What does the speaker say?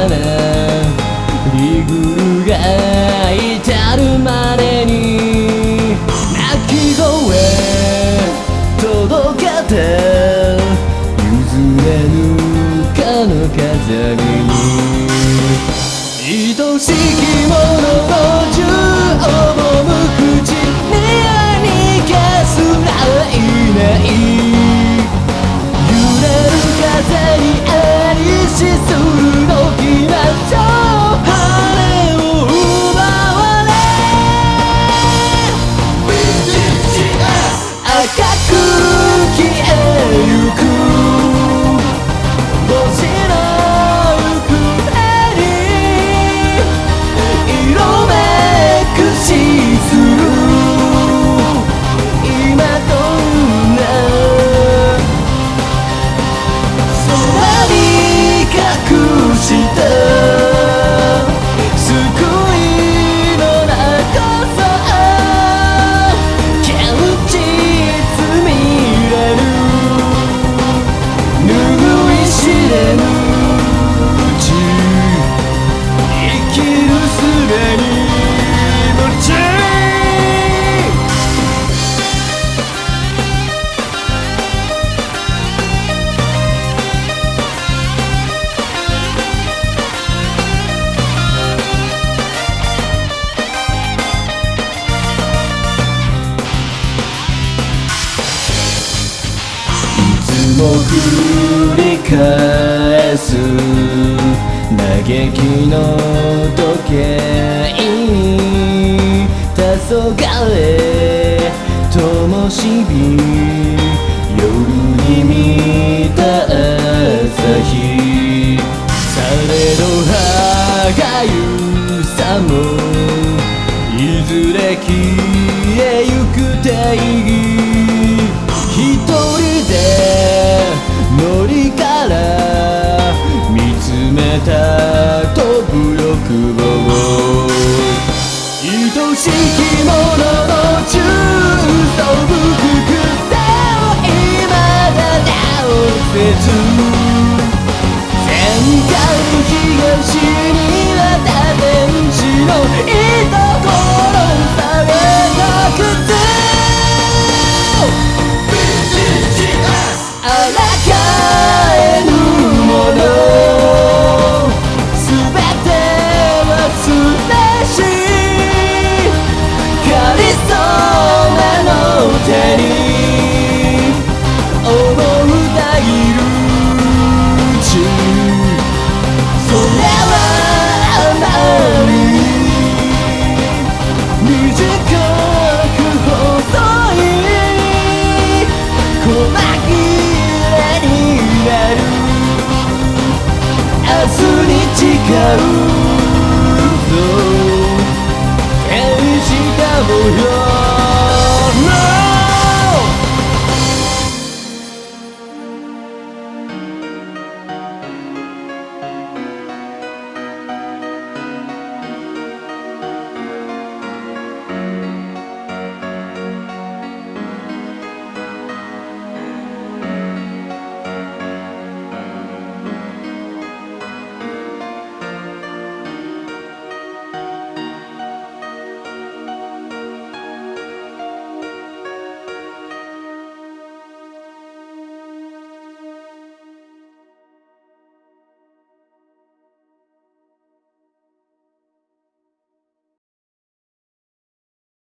なリグルが至るまでに鳴き声届けて譲れぬかの風に愛しきものの銃を赴く地に逃げすらいない揺れる風にありしするのきましょう羽を奪われ赤く消えゆく星の行方に色めくしする今どんな空に隠した救いの名こそ現実見れる拭い知れぬうち生きる術に夢中も繰り返す嘆きの時計に黄昏灯火夜に見た朝日されど歯がゆさもいずれ消えゆく定義一人で乗りから見つめた飛ぶ欲望愛しきものの中嘘吹く癖を未だ直せず戦艦東には多天使の居所されなくてあらかえぬものすべてはすべしかりそめの手に思うたぎるうちそれはあまり短く細い細切明日に誓うぞ天使か模様